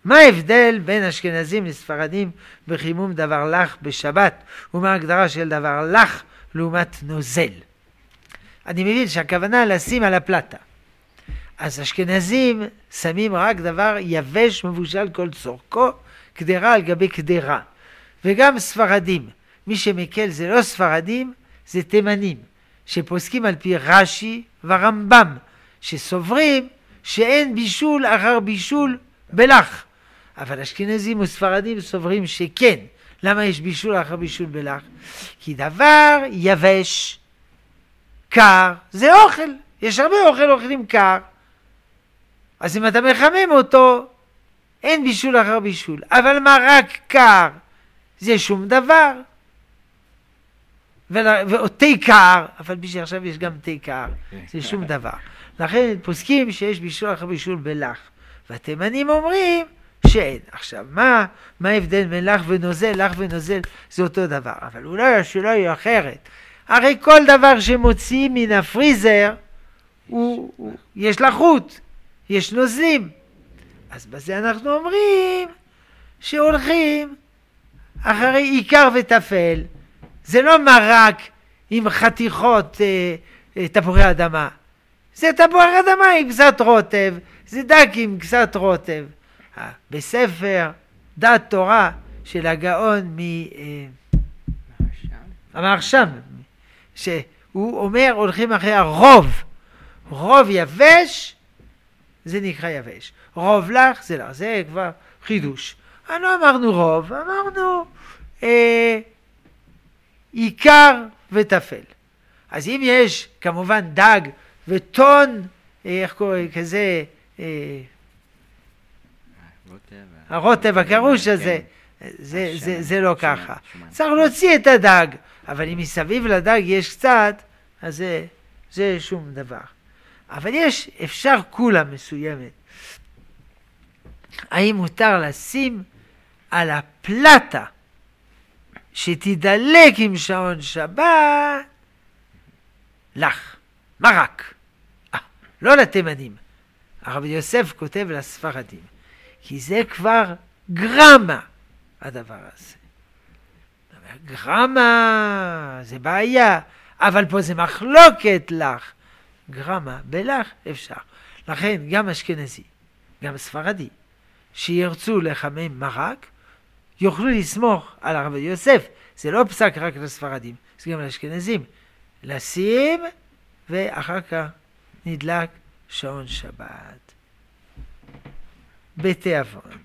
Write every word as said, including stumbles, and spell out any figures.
מה ההבדל בין אשכנזים לספרדים בחימום דבר לח בשבת, ומה ההגדרה של דבר לח לעומת נוזל? אני מבין שהכוונה לשים על הפלטה. אז אשכנזים שמים רק דבר יבש מבושל כל צורכו, קדרה על גבי קדרה. וגם ספרדים, מי שמקל זה לא ספרדים, זה תימנים, שפוסקים על פי רש"י ורמב"ם, שסוברים שאין בישול אחר בישול בלח. אבל אשכנזים וספרדים סוברים שכן. למה יש בישול אחר בישול בלח? כי דבר יבש, קר, זה אוכל. יש הרבה אוכל אוכלים קר. אז אם אתה מחמם אותו, אין בישול אחר בישול. אבל מרק קר, זה שום דבר. ועוד תה קר, אבל בשביל עכשיו יש גם תה קר, זה שום דבר. לכן פוסקים שיש בישול אחר בישול בלח. והתימנים אומרים שאין. עכשיו, מה, מה ההבדל בין לח ונוזל? לח ונוזל זה אותו דבר. אבל אולי השאלה היא אחרת. הרי כל דבר שמוציאים מן הפריזר, הוא, הוא, יש לחות, יש נוזלים. אז בזה אנחנו אומרים שהולכים אחרי עיקר וטפל. זה לא מרק עם חתיכות אה, אה, תפוחי אדמה. זה תפוח אדמה עם קצת רוטב, זה דק עם קצת רוטב. אה, בספר דעת תורה של הגאון מ... אה, המהרש"ם, שהוא אומר הולכים אחרי הרוב. רוב יבש זה נקרא יבש. רוב לך זה לא, זה כבר חידוש. לא אמרנו רוב, אמרנו אה, עיקר וטפל. אז אם יש כמובן דג וטון, איך קוראים כזה, אה, הרוטב הקרוש הזה, זה, זה, זה לא ככה. צריך להוציא את הדג, אבל אם מסביב לדג יש קצת, אז זה, זה שום דבר. אבל יש, אפשר כולה מסוימת. האם מותר לשים על הפלטה שתדלק עם שעון שבת לך, מרק. אה, לא לתימנים. הרב יוסף כותב לספרדים, כי זה כבר גרמה הדבר הזה. גרמה זה בעיה, אבל פה זה מחלוקת לך. גרמה בלח אפשר. לכן גם אשכנזי, גם ספרדי, שירצו לחמם מרק, יוכלו לסמוך על הרב יוסף. זה לא פסק רק לספרדים, זה גם לאשכנזים. לשים ואחר כך נדלק שעון שבת. בתיאבון.